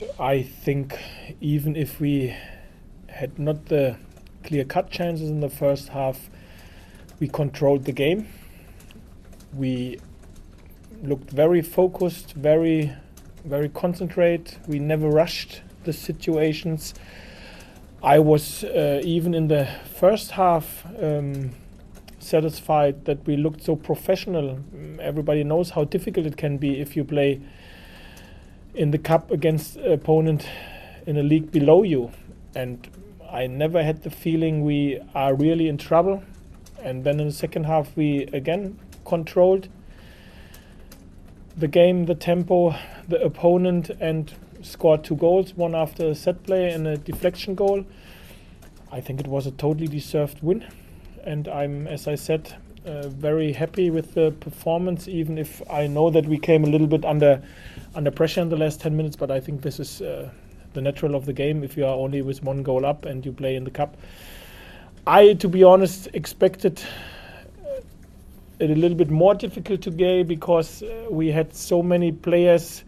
I think even if we had not the clear-cut chances in the first half, we controlled the game. We looked very focused, very concentrated. We never rushed the situations. I was even in the first half satisfied that we looked so professional. Everybody knows how difficult it can be if you play in the cup against an opponent in a league below you. And I never had the feeling we are really in trouble. And then in the second half we again controlled the game, the tempo, the opponent, and scored 2 goals, one after a set play and a deflection goal. I think it was a totally deserved win, and I'm, as I said, very happy with the performance, even if I know that we came a little bit under pressure in the last 10 minutes, but I think this is the natural of the game if you are only with 1 goal up and you play in the cup. I, to be honest, expected it a little bit more difficult today because we had so many players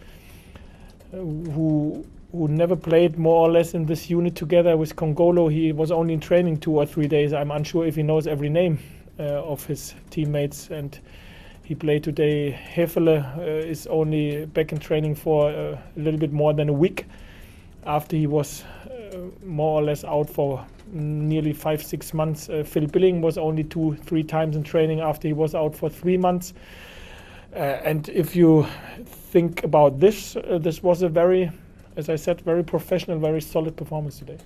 who never played more or less in this unit together. With Kongolo, he was only in training 2 or 3 days. I'm unsure if he knows every name of his teammates, and he played today. Hefele is only back in training for a little bit more than a week after he was more or less out for nearly 5-6 months. Phil Billing was only 2-3 times in training after he was out for 3 months. And if you think about this, this was a very, as I said, very professional, very solid performance today.